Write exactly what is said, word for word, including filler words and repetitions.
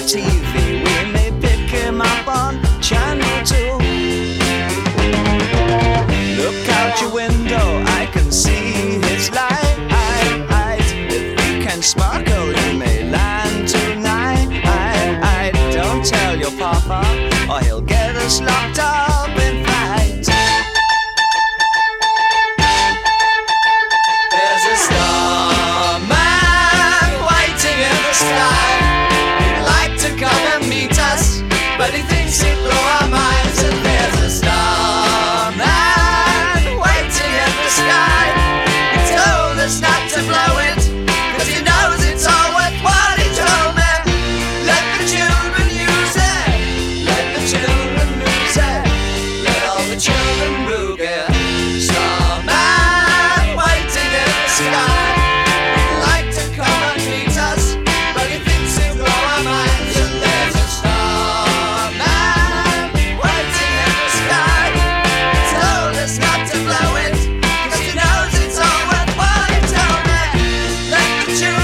the T V. We may pick him up on channel two. Look out your window, I can see his light. If we can sparkle, he may land tonight. Don't tell your papa, or he'll get us locked up in fight. There's a starman waiting in the sky. He'd like to come and meet us, but he thinks he'd blow our minds. And there's a starman waiting in the sky. He told us not to blow it, cause he knows it's all worth what he told me. Let the children use it, let the children lose it, let all the children boogie. Starman waiting in the sky. He'd like to come and meet us, but he thinks he'll blow our minds. And there's a starman waiting in the sky. He told us not to blow it, cause he knows it's all worth what he told me. Let the children